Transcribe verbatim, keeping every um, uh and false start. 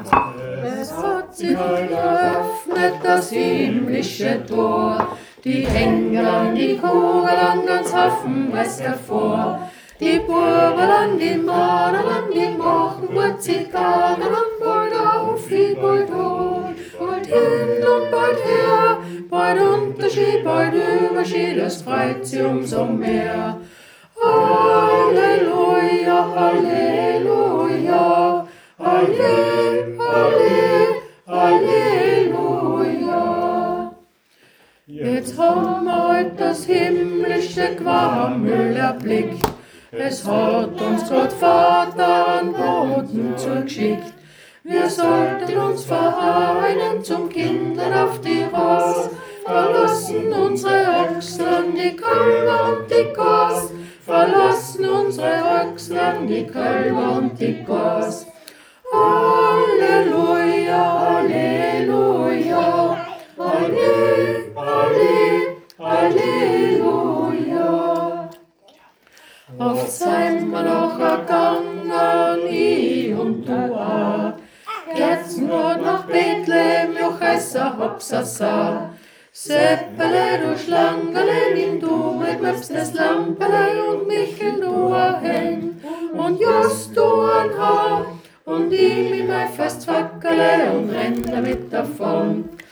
Es hat sich geöffnet das himmlische Tor, die Engel an die Kugel an ganz Hafenwest hervor, die Buben an die Mahnen an die Machen, gut Zigarren und bald auf, wie bald hoch, bald hin und bald her, bald Unterschied, bald Überschied, es freut sie umso mehr. Halleluja, Halleluja, Halle, Halle, Halleluja. Jetzt haben wir heut das himmlische Quammel erblickt, es hat uns Gott Vater an Boden zugeschickt. Wir sollten uns vereinen zum Kindern auf die Ross, verlassen unsere Ochsen, die Kälber und die Goss, verlassen unsere Ochsen, die Kälber und die Goss. Halleluja, Halleluja, Halle, Halle, Halleluja. Oft sind wir noch ergangen, ich und du auch. Jetzt nur nach Bethlehem, Jochesser, Hopsasa. Seppele, du Schlangele, nimm du mit Möpsnes Lampele und Michel, du ein Hen und Just, du ein Haar und ich mit mein Festfackele und renn damit davon.